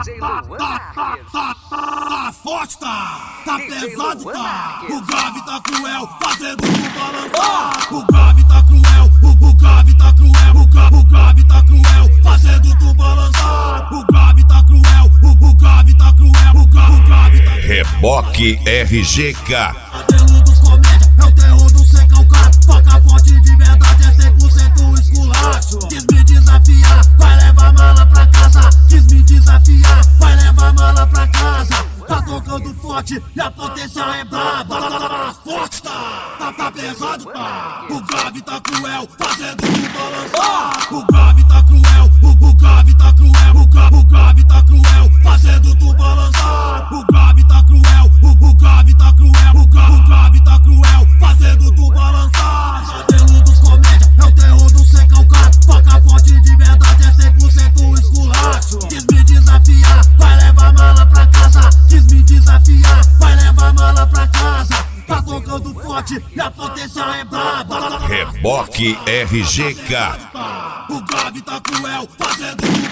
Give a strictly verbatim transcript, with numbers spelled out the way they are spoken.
Tá forte, tá, tá pesado, tá. O grave tá cruel, fazendo tu balançar. O grave tá cruel, o, o grave tá cruel, o, gra, o grave tá cruel, fazendo tu balançar. O grave tá cruel, o, o grave tá cruel, o, gra, o grave tá cruel. Reboque R G K. Modelo dos comédia, é o terror do sem calcar. Faca forte de verdade, é cem por cento esculacho. Quis me desafiar, vai levar mala pra casa. Quis me desafiar, vai levar mala pra casa. Tá tocando forte e a potência é braba. Forte tá, tá, tá pesado tá. O grave tá cruel, fazendo tu balançar. O grave tá cruel, o, o grave tá cruel, o, gra, o grave tá cruel, fazendo tu balançar. O grave tá cruel, o, o grave tá cruel, o, gra, o grave tá cruel, fazendo tu balançar. Modelo dos comédia, é o terror do sem calcar. Faca forte de verdade, é cem por cento esculacho. Quis me desafiar, vai levar mala pra casa. Quis me desafiar, vai levar mala pra casa. Tá tocando forte e a potência é braba. Reboque R G K. O grave tá cruel, fazendo